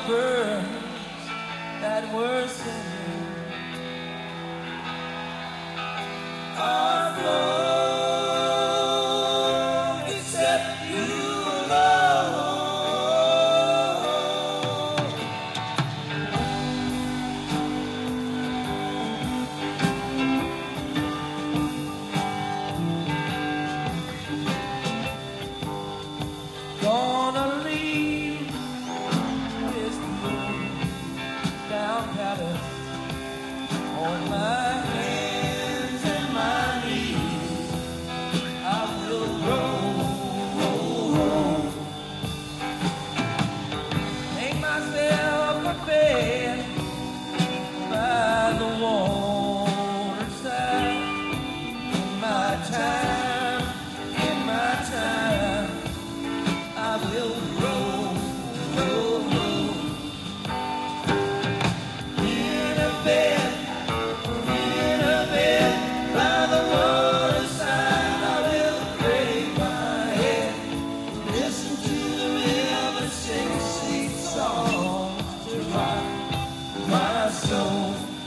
birds that were singing are gone, except you alone. Gonna leave this down palace on my hands and my knees. I will roll, make myself a bed by the waterside. In my time, I will roll, in a bed by the waterside. I will break my head, listen to the river sing sweet songs to rock my soul.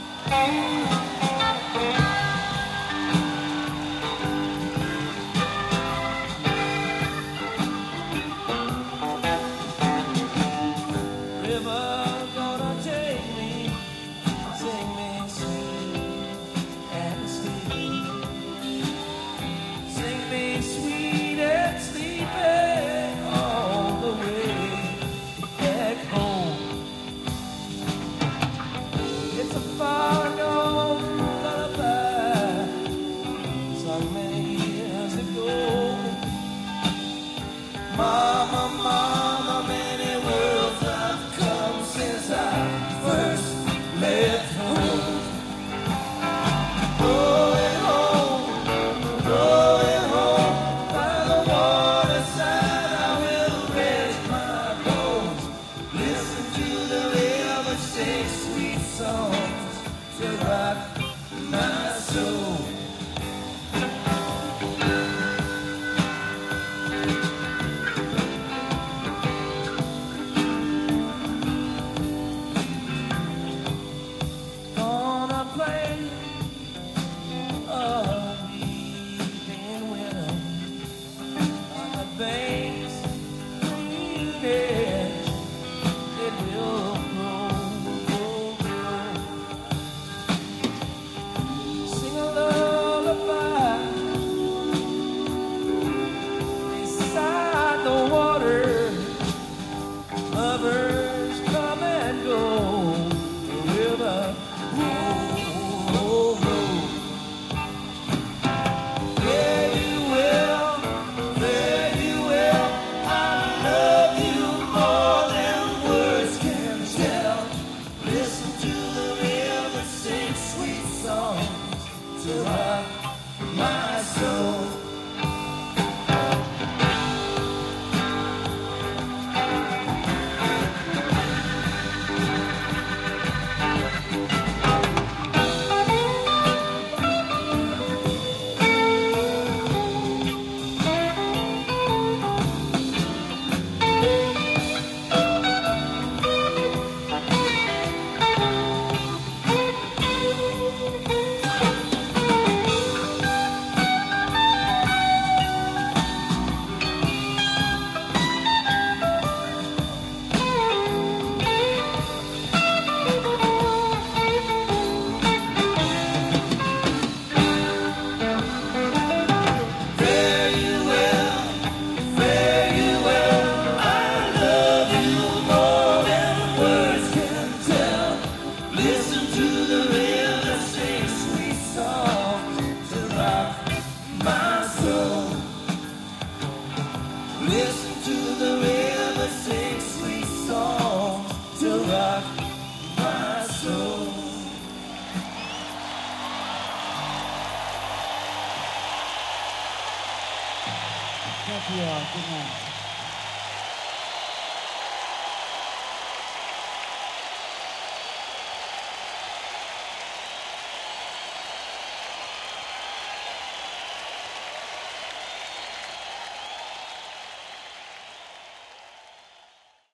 River gonna take me, sing me sweet and sleepy, sing me sweet and sleepy all the way back home. It's a far gone lullaby sung many years ago. Mama, mama, many worlds I've come since I first left home. Going home by the waterside. I will rest my bones, listen to the river sing sweet songs to rock my soul. Gonna play a weeping winter on the banks green edge. It will grow. Sing a lullaby beside the water. Lovers come and go. The river roll. Fare you well. I love you more than words can tell. Listen to the river sing sweet songs to rock my soul. Listen to the river sing sweet songs to rock my soul. Thank you all. Good night.